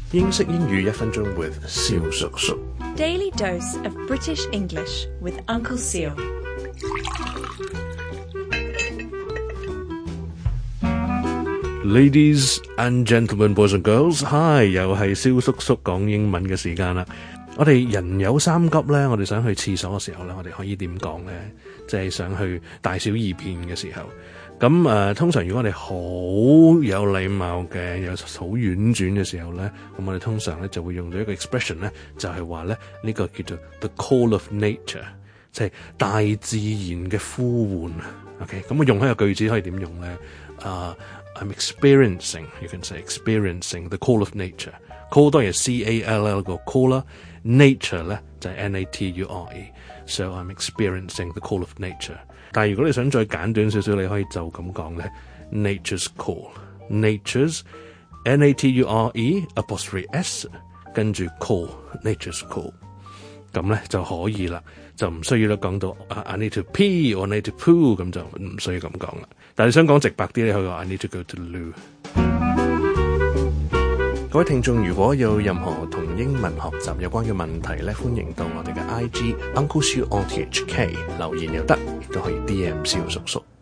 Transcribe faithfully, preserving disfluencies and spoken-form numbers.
英式英語一分鐘 with 蕭叔叔。 Daily dose of British English with Uncle Seal. Ladies and gentlemen, boys and girls, hi， 又係蕭叔叔講英文嘅時間啦。我哋人有三急咧，我哋想去廁所嘅時候咧，我哋可以點講咧？即係想去大小二便嘅時候。咁誒、呃，通常如果我哋好有禮貌嘅，有好婉轉嘅時候咧，咁我哋通常咧就會用到一個 expression 咧，就係話咧呢個叫做 the call of nature， 即係大自然嘅呼喚。OK， 咁我用喺個句子可以點用咧？啊、uh, ，I'm experiencing， you can say experiencing the call of nature。call 當然係 C A L L 個 call 啦 ，nature 咧就係 N A T U R E。So I'm experiencing the call of nature。但係如果你想再簡短少少，你可以就咁講咧 ，nature's call，nature's N A T U R E apostrophe S 跟住 call，nature's call， 咁咧就可以啦，就唔需要咧講到、uh, I need to pee or I need to poo， 咁就唔需要咁講啦。但係你想講直白啲，你可以話 I need to go to the loo。各位聽眾，如果有任何同英文學習有關嘅問題咧，歡迎到我哋嘅 I G Uncle Siu on T H K 留言又得，亦都可以 D M 蕭叔叔。